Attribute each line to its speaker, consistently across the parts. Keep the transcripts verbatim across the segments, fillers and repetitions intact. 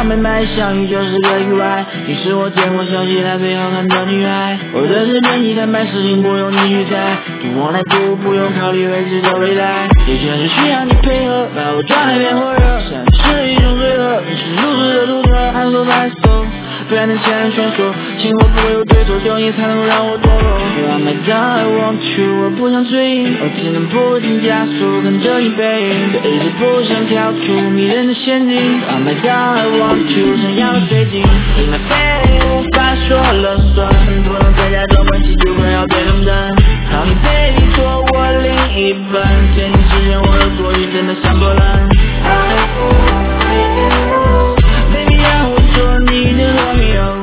Speaker 1: 妹妹相遇就是个意外，你是我见过笑起来最好看的女孩。我的这边一坦白事情不用你去猜，就往来步不用考虑未知的未来，也全是需要你配合，把我状态变火热，像是一种罪恶，你是如此的独特，I'm so bad so。不然能前人劝说，情话不会有对错，只有你才能够让我堕落。Oh my god, I want you， 我不想追影，我只能不停加速跟着你背影，可一直不想跳出迷人的陷阱。Oh my god, I want you， 想要的最近 In my face， 无法说了算，不能再假装关系就快要变冷淡。好，你baby做我另一半，见你之前我的过去真的像波澜。Baby 让我做你的罗密欧，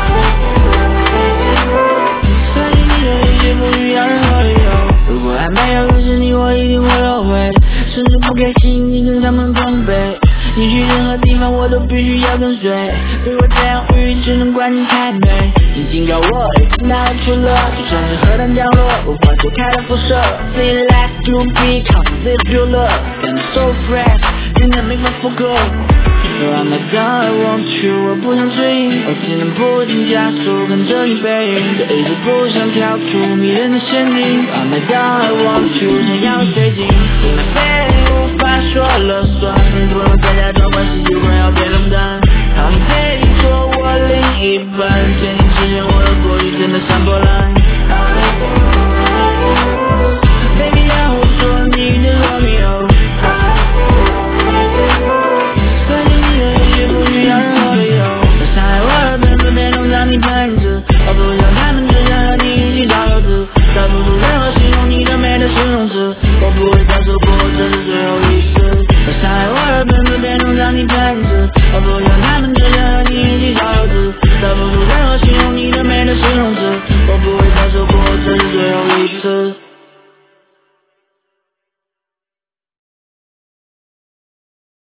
Speaker 1: 算计你的一切不需要任何理由。如果还没有认识你，我一定会后悔，甚至不开心你跟他们同辈。你去任何地方我都必须要跟随，对我这样无语只能怪你太美。你警告我一次哪里出了，就算是核弹降落，无法躲开的辐射。Say like to be conflict your love， and so fresh， 真的没法复刻。Oh my god, I want you， 我不想追影，我只能不停加速跟着你背影，可一直不想跳出迷人的陷阱。Oh my god, I want you， 想要的最近 In my face， 无法说了算，不能再假装关系就快要变冷淡。好，你可以做我另一半，见你之前我的过去真的像波澜。